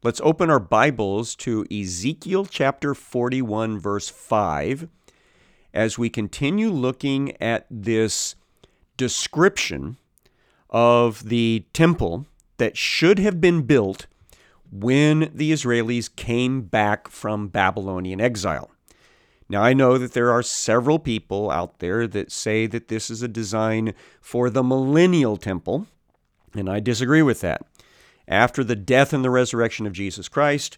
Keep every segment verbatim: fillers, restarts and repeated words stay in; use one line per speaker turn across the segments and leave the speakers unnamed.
Let's open our Bibles to Ezekiel chapter forty-one, verse five, as we continue looking at this description of the temple that should have been built when the Israelis came back from Babylonian exile. Now, I know that there are several people out there that say that this is a design for the millennial temple, and I disagree with that. After the death and the resurrection of Jesus Christ,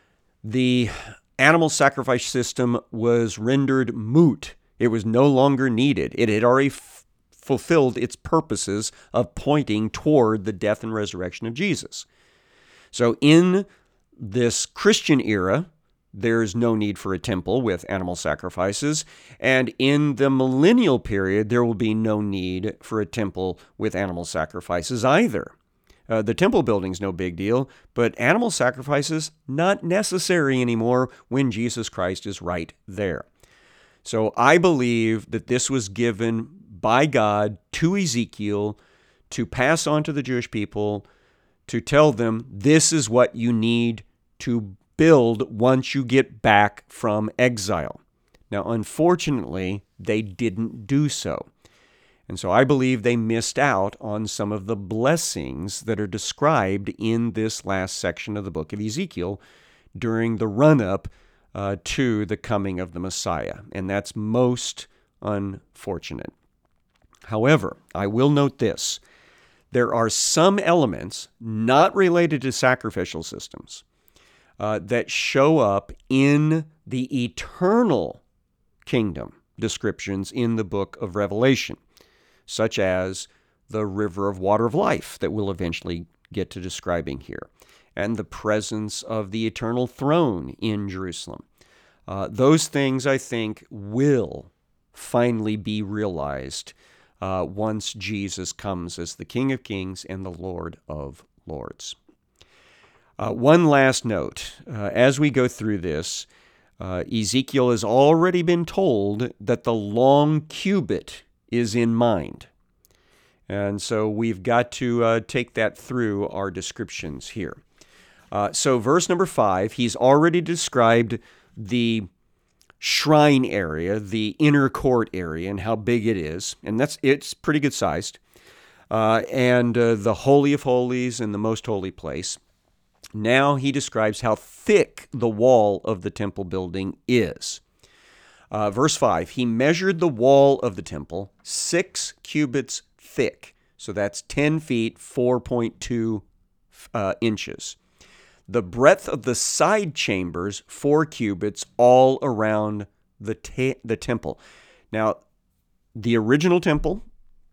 the animal sacrifice system was rendered moot. It was no longer needed. It had already f- fulfilled its purposes of pointing toward the death and resurrection of Jesus. So in this Christian era, there's no need for a temple with animal sacrifices. And in the millennial period, there will be no need for a temple with animal sacrifices either. Uh, the temple building's no big deal, but animal sacrifices, not necessary anymore when Jesus Christ is right there. So I believe that this was given by God to Ezekiel to pass on to the Jewish people, to tell them this is what you need to build once you get back from exile. Now, unfortunately, they didn't do so. And so I believe they missed out on some of the blessings that are described in this last section of the book of Ezekiel during the run-up uh, to the coming of the Messiah. And that's most unfortunate. However, I will note this. There are some elements not related to sacrificial systems uh, that show up in the eternal kingdom descriptions in the book of Revelation, such as the river of water of life that we'll eventually get to describing here, and the presence of the eternal throne in Jerusalem. Uh, those things, I think, will finally be realized uh, once Jesus comes as the King of Kings and the Lord of Lords. Uh, one last note. Uh, as we go through this, uh, Ezekiel has already been told that the long cubit is in mind. And so we've got to uh, take that through our descriptions here. Uh, so verse number five, he's already described the shrine area, the inner court area, and how big it is. And that's it's pretty good sized. Uh, and uh, the Holy of Holies and the most holy place. Now he describes how thick the wall of the temple building is. Uh, verse five, he measured the wall of the temple six cubits thick. So that's ten feet, four point two uh, inches. The breadth of the side chambers, four cubits, all around the, te- the temple. Now, the original temple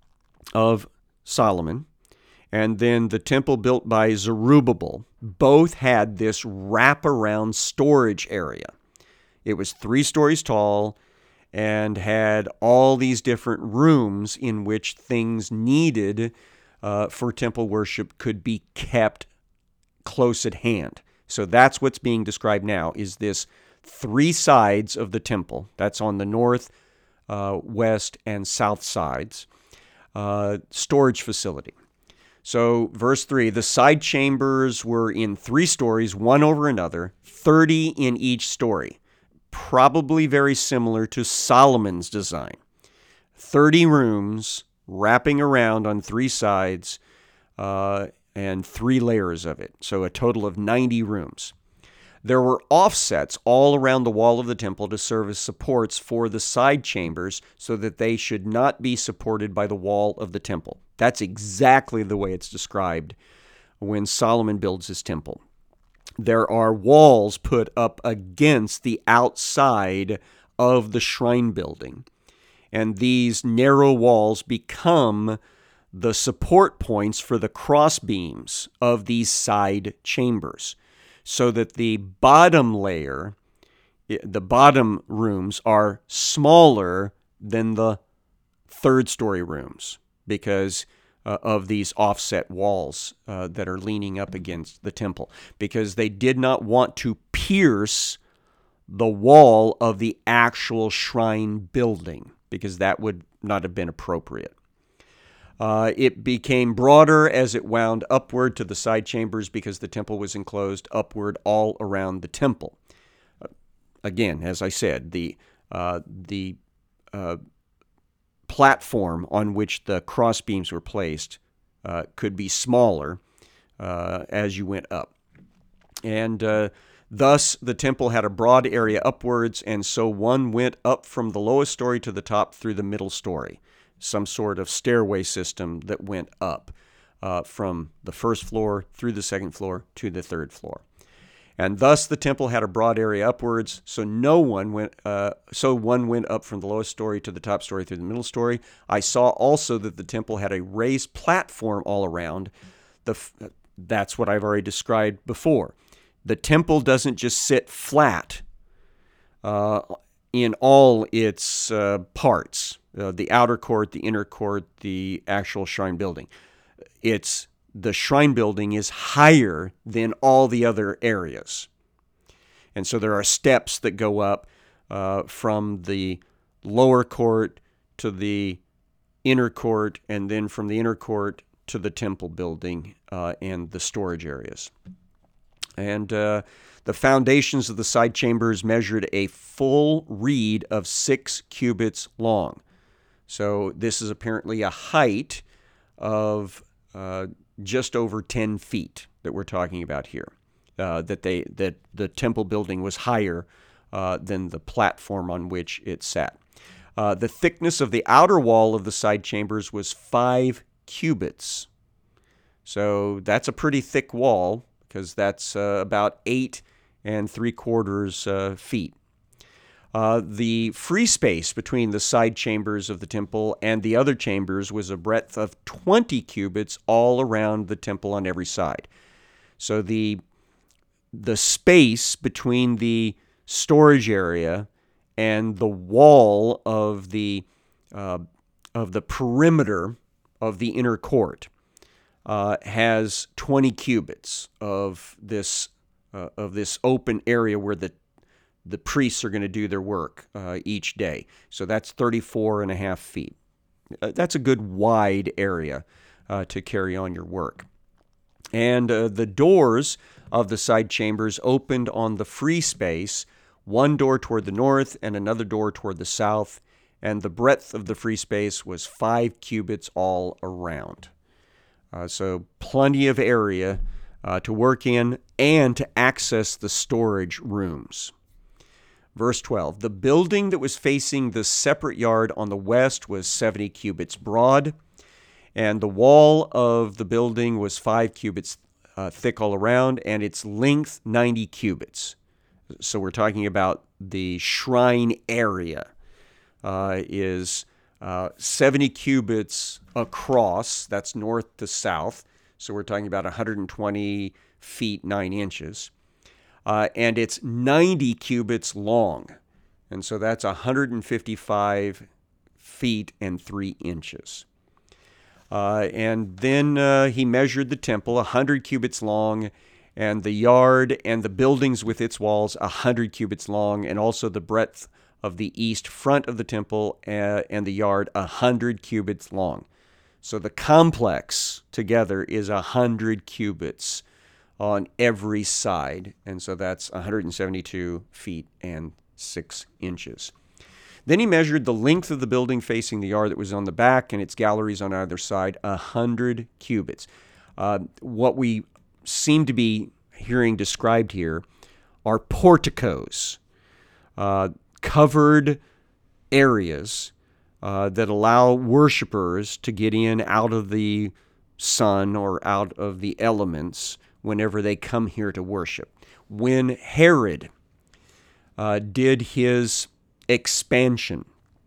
of Solomon and then the temple built by Zerubbabel both had this wraparound storage area. It was three stories tall and had all these different rooms in which things needed uh, for temple worship could be kept close at hand. So that's what's being described now, is this three sides of the temple. That's on the north, uh, west, and south sides. Uh, storage facility. So verse three, the side chambers were in three stories, one over another, thirty in each story. Probably very similar to Solomon's design. thirty rooms wrapping around on three sides uh, and three layers of it. So a total of ninety rooms. There were offsets all around the wall of the temple to serve as supports for the side chambers so that they should not be supported by the wall of the temple. That's exactly the way it's described when Solomon builds his temple. There are walls put up against the outside of the shrine building. And these narrow walls become the support points for the cross beams of these side chambers, so that the bottom layer, the bottom rooms are smaller than the third story rooms because uh, of these offset walls uh, that are leaning up against the temple, because they did not want to pierce the wall of the actual shrine building, because that would not have been appropriate. Uh, it became broader as it wound upward to the side chambers because the temple was enclosed upward all around the temple. Uh, again, as I said, the uh, the uh, platform on which the cross beams were placed uh, could be smaller uh, as you went up. And uh, thus, the temple had a broad area upwards, and so one went up from the lowest story to the top through the middle story, some sort of stairway system that went up uh, from the first floor through the second floor to the third floor. And thus, the temple had a broad area upwards, so no one went. Uh, so one went up from the lowest story to the top story through the middle story. I saw also that the temple had a raised platform all around. The that's what I've already described before. The temple doesn't just sit flat uh, in all its uh, parts, uh, the outer court, the inner court, the actual shrine building. It's the shrine building is higher than all the other areas. And so there are steps that go up uh, from the lower court to the inner court, and then from the inner court to the temple building uh, and the storage areas. And uh, the foundations of the side chambers measured a full reed of six cubits long. So this is apparently a height of uh, just over ten feet that we're talking about here. Uh, that they that the temple building was higher uh, than the platform on which it sat. Uh, the thickness of the outer wall of the side chambers was five cubits. So that's a pretty thick wall, because that's uh, about eight and three quarters uh, feet. Uh, the free space between the side chambers of the temple and the other chambers was a breadth of twenty cubits all around the temple on every side. So the the space between the storage area and the wall of the uh, of the perimeter of the inner court Uh, has twenty cubits of this uh, of this open area where the the priests are going to do their work uh, each day. So that's thirty-four and a half feet. Uh, that's a good wide area uh, to carry on your work. And uh, the doors of the side chambers opened on the free space, one door toward the north and another door toward the south, and the breadth of the free space was five cubits all around. Uh, so plenty of area uh, to work in and to access the storage rooms. Verse twelve, the building that was facing the separate yard on the west was seventy cubits broad, and the wall of the building was five cubits uh, thick all around, and its length ninety cubits. So we're talking about the shrine area uh, is Uh, seventy cubits across, that's north to south, so we're talking about one hundred twenty feet, nine inches. Uh, and it's ninety cubits long, and so that's one hundred fifty-five feet and three inches. Uh, and then uh, he measured the temple, one hundred cubits long, and the yard and the buildings with its walls, one hundred cubits long, and also the breadth of the east front of the temple uh, and the yard, one hundred cubits long. So the complex together is one hundred cubits on every side, and so that's one hundred seventy-two feet and six inches. Then he measured the length of the building facing the yard that was on the back and its galleries on either side, one hundred cubits. Uh, what we seem to be hearing described here are porticos, uh, covered areas uh, that allow worshipers to get in out of the sun or out of the elements whenever they come here to worship. When Herod uh, did his expansion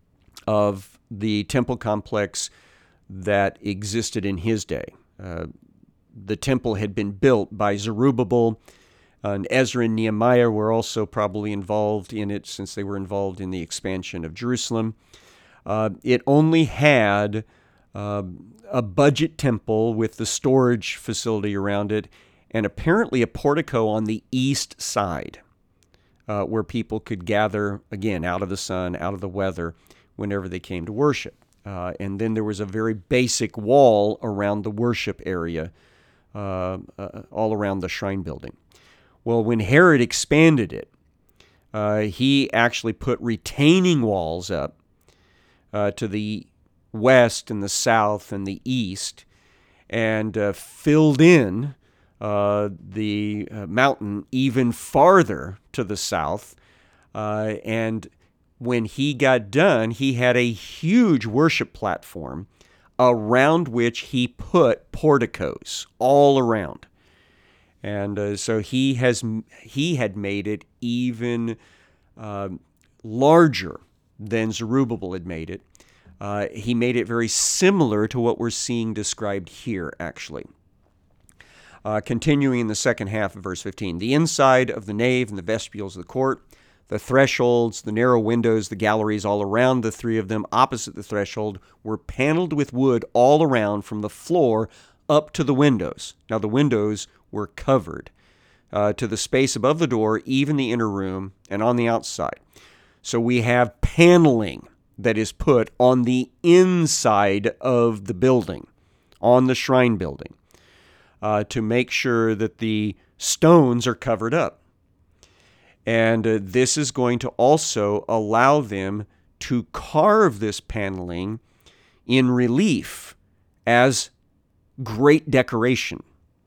of the temple complex that existed in his day, uh, the temple had been built by Zerubbabel, and Ezra and Nehemiah were also probably involved in it since they were involved in the expansion of Jerusalem. Uh, it only had uh, a budget temple with the storage facility around it, and apparently a portico on the east side uh, where people could gather, again, out of the sun, out of the weather, whenever they came to worship. Uh, and then there was a very basic wall around the worship area, uh, uh, all around the shrine building. Well, when Herod expanded it, uh, he actually put retaining walls up uh, to the west and the south and the east, and uh, filled in uh, the uh, mountain even farther to the south. Uh, and when he got done, he had a huge worship platform around which he put porticos all around. And uh, so he has he had made it even uh, larger than Zerubbabel had made it. Uh, he made it very similar to what we're seeing described here, actually. Uh, continuing in the second half of verse fifteen, the inside of the nave and the vestibules of the court, the thresholds, the narrow windows, the galleries all around the three of them opposite the threshold were paneled with wood all around from the floor up to the windows. Now the windows were covered uh, to the space above the door, even the inner room, and on the outside. So we have paneling that is put on the inside of the building, on the shrine building, uh, to make sure that the stones are covered up. And uh, this is going to also allow them to carve this paneling in relief as great decoration.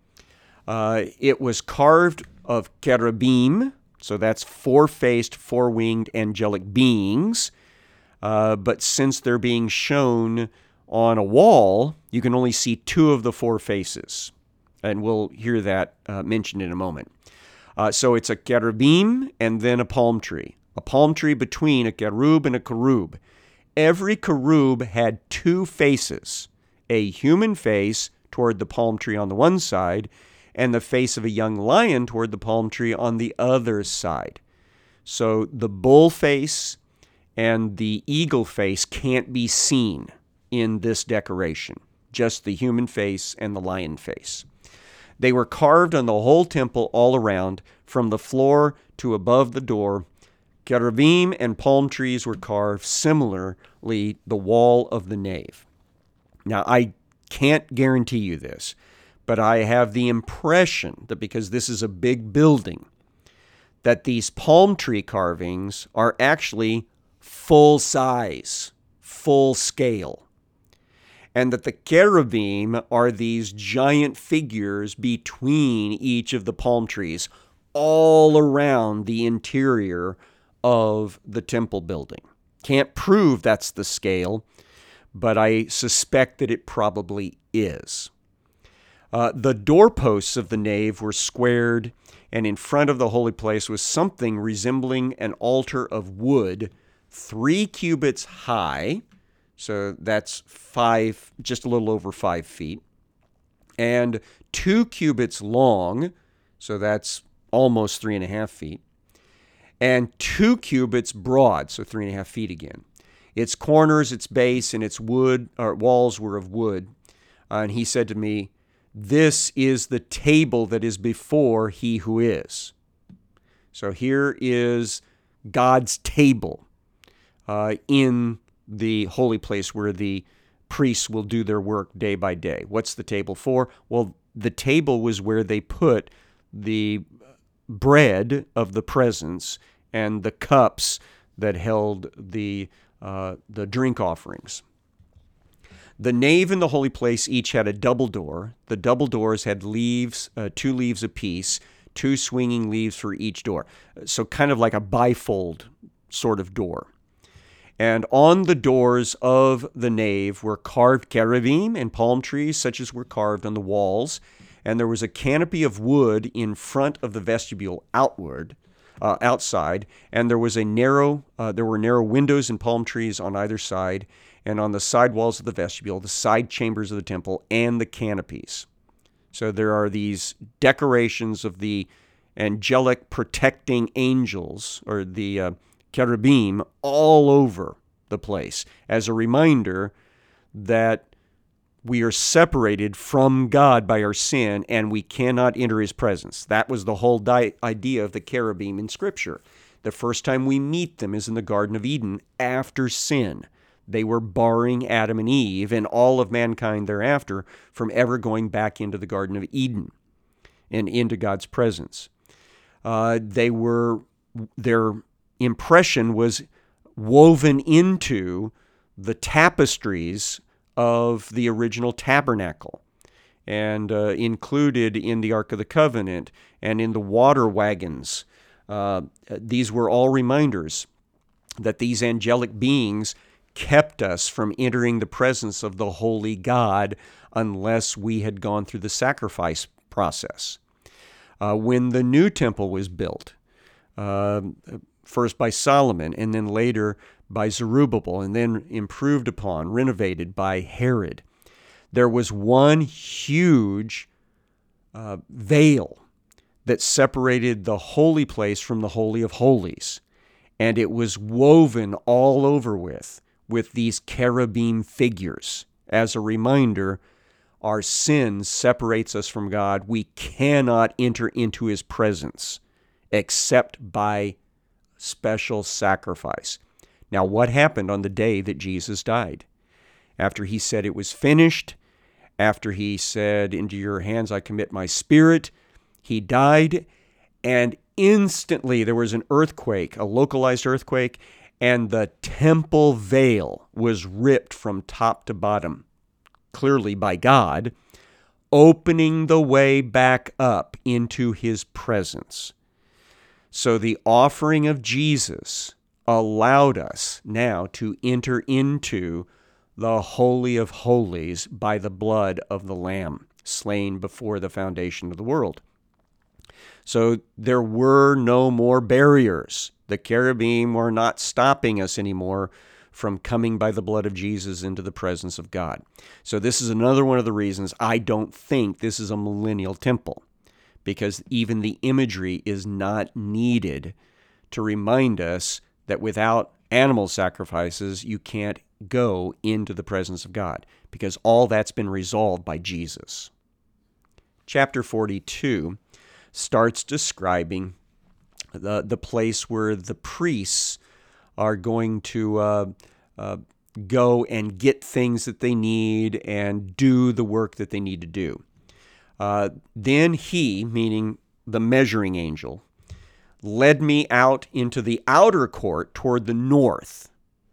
Uh, it was carved of cherubim, so that's four-faced, four-winged angelic beings. Uh, but since they're being shown on a wall, you can only see two of the four faces. And we'll hear that uh, mentioned in a moment. Uh, so it's a cherubim and then a palm tree. A palm tree between a cherub and a cherub. Every cherub had two faces. A human face toward the palm tree on the one side, and the face of a young lion toward the palm tree on the other side. So the bull face and the eagle face can't be seen in this decoration, just the human face and the lion face. They were carved on the whole temple all around, from the floor to above the door. Cherubim and palm trees were carved similarly the wall of the nave. Now, I can't guarantee you this, but I have the impression that because this is a big building, that these palm tree carvings are actually full size, full scale, and that the cherubim are these giant figures between each of the palm trees all around the interior of the temple building. Can't prove that's the scale, but I suspect that it probably is. Uh, the doorposts of the nave were squared, and in front of the holy place was something resembling an altar of wood, three cubits high, so that's five, just a little over five feet, and two cubits long, so that's almost three and a half feet, and two cubits broad, so three and a half feet again. Its corners, its base, and its wood or walls were of wood. Uh, and he said to me, "This is the table that is before he who is." So here is God's table uh, in the holy place where the priests will do their work day by day. What's the table for? Well, the table was where they put the bread of the presence and the cups that held the uh, the drink offerings. The nave and the holy place each had a double door. The double doors had leaves, uh, two leaves apiece, two swinging leaves for each door. So kind of like a bifold sort of door. And on the doors of the nave were carved cherubim and palm trees, such as were carved on the walls. And there was a canopy of wood in front of the vestibule outward, uh, outside. And there was a narrow, uh, there were narrow windows and palm trees on either side, and on the side walls of the vestibule, the side chambers of the temple, and the canopies. So there are these decorations of the angelic protecting angels, or the uh, cherubim, all over the place, as a reminder that we are separated from God by our sin, and we cannot enter his presence. That was the whole di- idea of the cherubim in Scripture. The first time we meet them is in the Garden of Eden after sin. They were barring Adam and Eve and all of mankind thereafter from ever going back into the Garden of Eden and into God's presence. Uh, they were, their impression was woven into the tapestries of the original tabernacle, and uh, included in the Ark of the Covenant and in the water wagons. Uh, these were all reminders that these angelic beings kept us from entering the presence of the holy God unless we had gone through the sacrifice process. Uh, when the new temple was built, uh, first by Solomon and then later by Zerubbabel and then improved upon, renovated by Herod, there was one huge uh, veil that separated the holy place from the Holy of Holies. And it was woven all over with, with these cherubim figures. As a reminder, our sin separates us from God. We cannot enter into His presence except by special sacrifice. Now, what happened on the day that Jesus died? After He said it was finished, after He said, "Into your hands I commit my spirit," He died, and instantly there was an earthquake, a localized earthquake, and the temple veil was ripped from top to bottom, clearly by God, opening the way back up into His presence. So the offering of Jesus allowed us now to enter into the Holy of Holies by the blood of the Lamb, slain before the foundation of the world. So there were no more barriers. The cherubim were not stopping us anymore from coming by the blood of Jesus into the presence of God. So this is another one of the reasons I don't think this is a millennial temple, because even the imagery is not needed to remind us that without animal sacrifices, you can't go into the presence of God, because all that's been resolved by Jesus. Chapter forty-two starts describing the, the place where the priests are going to uh, uh, go and get things that they need and do the work that they need to do. Uh, then he, meaning the measuring angel, led me out into the outer court toward the north.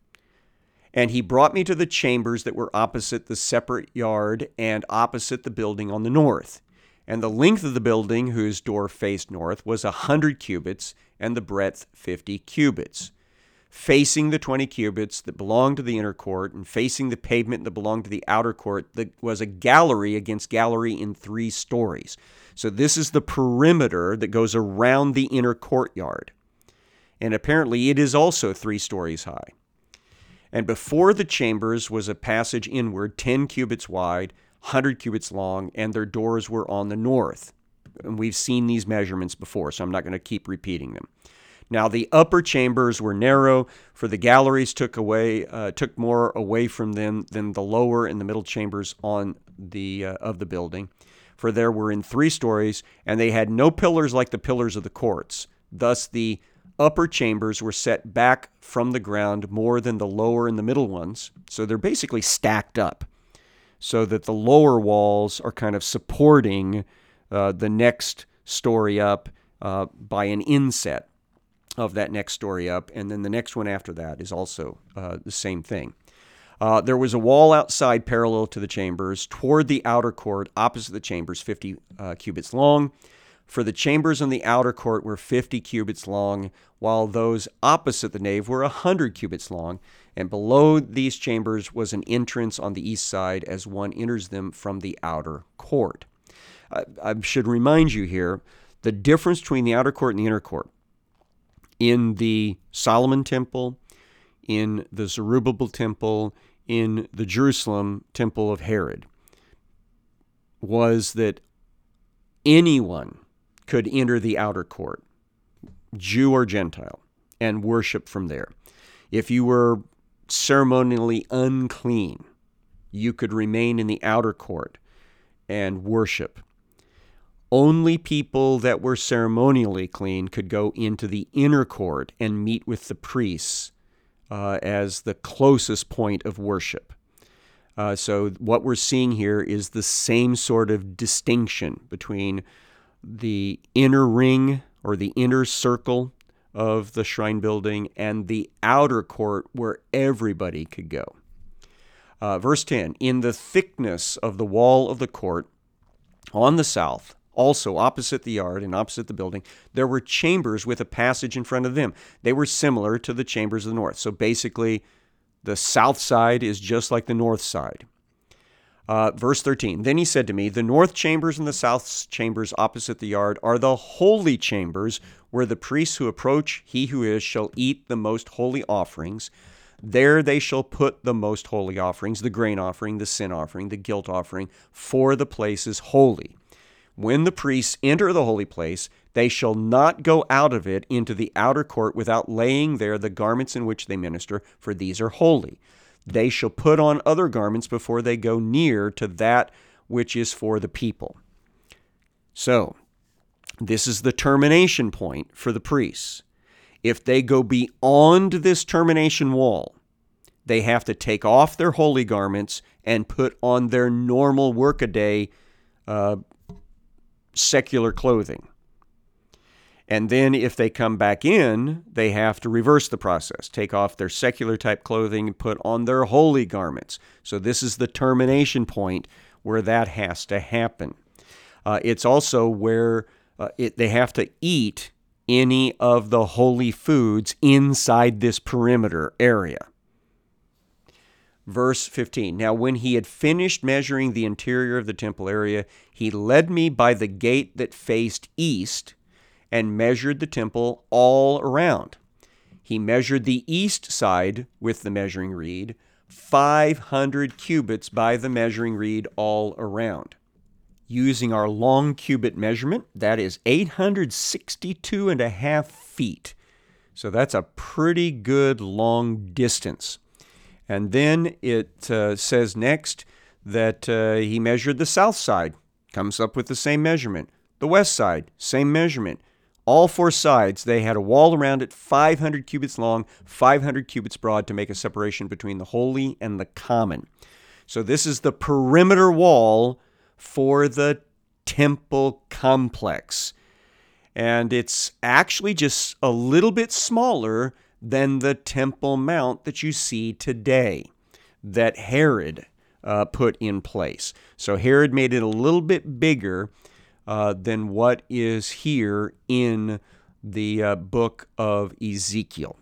And he brought me to the chambers that were opposite the separate yard and opposite the building on the north. And the length of the building, whose door faced north, was a hundred cubits, and the breadth fifty cubits. Facing the twenty cubits that belonged to the inner court, and facing the pavement that belonged to the outer court, there was a gallery against gallery in three stories. So this is the perimeter that goes around the inner courtyard. And apparently it is also three stories high. And before the chambers was a passage inward, ten cubits wide, one hundred cubits long, and their doors were on the north. And we've seen these measurements before, so I'm not going to keep repeating them. Now the upper chambers were narrow, for the galleries took away uh, took more away from them than the lower and the middle chambers on the uh, of the building. For there were in three stories, and they had no pillars like the pillars of the courts. Thus the upper chambers were set back from the ground more than the lower and the middle ones. So they're basically stacked up, so that the lower walls are kind of supporting uh, the next story up uh, by an inset of that next story up, and then the next one after that is also uh, the same thing. Uh, there was a wall outside parallel to the chambers toward the outer court, opposite the chambers, fifty uh, cubits long. For the chambers on the outer court were fifty cubits long, while those opposite the nave were one hundred cubits long. And below these chambers was an entrance on the east side as one enters them from the outer court. I, I should remind you here, the difference between the outer court and the inner court. In the Solomon temple, in the Zerubbabel temple, in the Jerusalem temple of Herod, was that anyone could enter the outer court, Jew or Gentile, and worship from there. If you were ceremonially unclean, you could remain in the outer court and worship. Only people that were ceremonially clean could go into the inner court and meet with the priests uh, as the closest point of worship. Uh, so what we're seeing here is the same sort of distinction between the inner ring or the inner circle of the shrine building and the outer court where everybody could go. Uh, verse ten, in the thickness of the wall of the court on the south, also opposite the yard and opposite the building, there were chambers with a passage in front of them. They were similar to the chambers of the north. So basically, the south side is just like the north side. Uh, verse thirteen, then he said to me, the north chambers and the south chambers opposite the yard are the holy chambers where the priests who approach he who is shall eat the most holy offerings. There they shall put the most holy offerings, the grain offering, the sin offering, the guilt offering, for the place is holy. When the priests enter the holy place, they shall not go out of it into the outer court without laying there the garments in which they minister, for these are holy. They shall put on other garments before they go near to that which is for the people. So, this is the termination point for the priests. If they go beyond this termination wall, they have to take off their holy garments and put on their normal workaday uh, secular clothing. And then if they come back in, they have to reverse the process, take off their secular type clothing and put on their holy garments. So this is the termination point where that has to happen. Uh, it's also where uh, it, they have to eat any of the holy foods inside this perimeter area. Verse fifteen, now when he had finished measuring the interior of the temple area, he led me by the gate that faced east and measured the temple all around. He measured the east side with the measuring reed, five hundred cubits by the measuring reed all around. Using our long cubit measurement, that is eight hundred sixty-two and a half feet. So that's a pretty good long distance. And then it uh, says next that uh, he measured the south side, comes up with the same measurement. The west side, same measurement. All four sides, they had a wall around it, five hundred cubits long, five hundred cubits broad to make a separation between the holy and the common. So this is the perimeter wall for the temple complex. And it's actually just a little bit smaller than the Temple Mount that you see today, that Herod uh, put in place. So Herod made it a little bit bigger uh, than what is here in the uh, book of Ezekiel.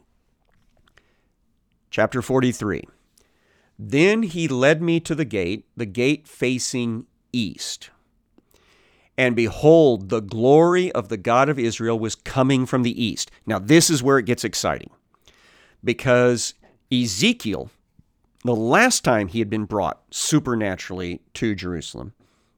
Chapter forty-three. Then he led me to the gate, the gate facing east. And behold, the glory of the God of Israel was coming from the east. Now, this is where it gets exciting. Because Ezekiel, the last time he had been brought supernaturally to Jerusalem,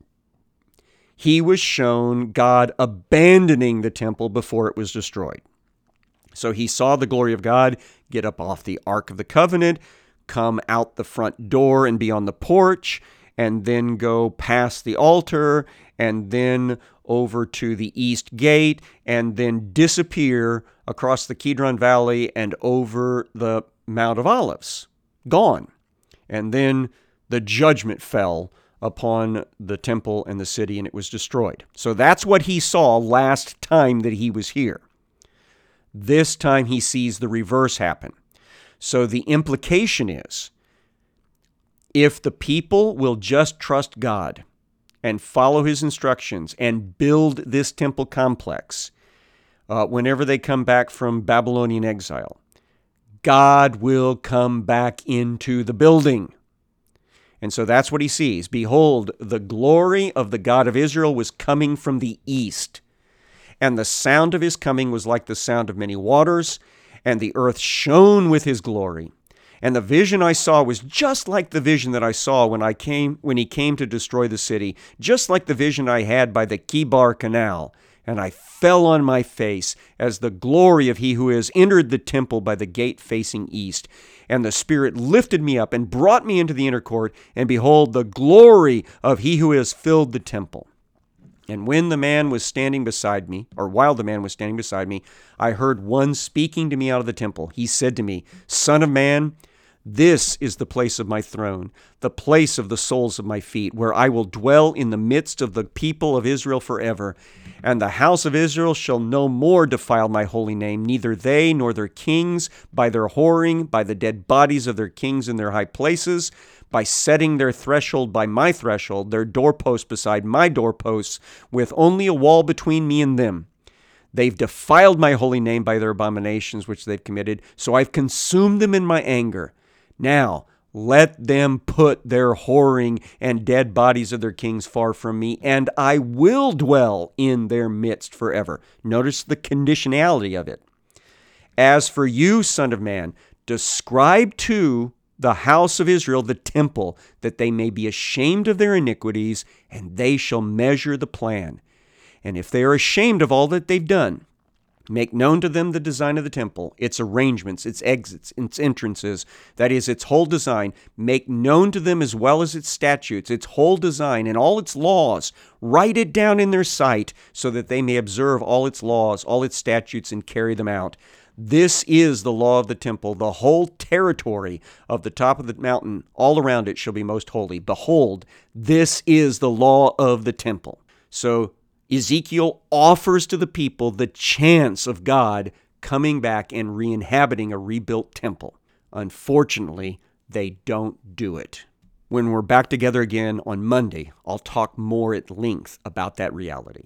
he was shown God abandoning the temple before it was destroyed. So he saw the glory of God get up off the Ark of the Covenant, come out the front door and be on the porch, and then go past the altar, and then over to the east gate, and then disappear across the Kidron Valley and over the Mount of Olives. Gone. And then the judgment fell upon the temple and the city, and it was destroyed. So that's what he saw last time that he was here. This time he sees the reverse happen. So the implication is, if the people will just trust God and follow his instructions and build this temple complex, uh, whenever they come back from Babylonian exile, God will come back into the building. And so that's what he sees. Behold, the glory of the God of Israel was coming from the east. And the sound of his coming was like the sound of many waters, and the earth shone with his glory. And the vision I saw was just like the vision that I saw when I came when he came to destroy the city, just like the vision I had by the Kibar Canal. And I fell on my face as the glory of he who is entered the temple by the gate facing east. And the Spirit lifted me up and brought me into the inner court, and behold, the glory of he who has filled the temple. And when the man was standing beside me, or while the man was standing beside me, I heard one speaking to me out of the temple. He said to me, Son of man, this is the place of my throne, the place of the soles of my feet, where I will dwell in the midst of the people of Israel forever. And the house of Israel shall no more defile my holy name, neither they nor their kings, by their whoring, by the dead bodies of their kings in their high places, by setting their threshold by my threshold, their doorpost beside my doorposts, with only a wall between me and them. They've defiled my holy name by their abominations which they've committed, so I've consumed them in my anger. Now, let them put their whoring and dead bodies of their kings far from me, and I will dwell in their midst forever. Notice the conditionality of it. As for you, son of man, describe to the house of Israel the temple, that they may be ashamed of their iniquities, and they shall measure the plan. And if they are ashamed of all that they've done, make known to them the design of the temple, its arrangements, its exits, its entrances, that is, its whole design. Make known to them as well as its statutes, its whole design, and all its laws. Write it down in their sight, so that they may observe all its laws, all its statutes, and carry them out. This is the law of the temple. The whole territory of the top of the mountain, all around it, shall be most holy. Behold, this is the law of the temple. So Ezekiel offers to the people the chance of God coming back and re-inhabiting a rebuilt temple. Unfortunately, they don't do it. When we're back together again on Monday, I'll talk more at length about that reality.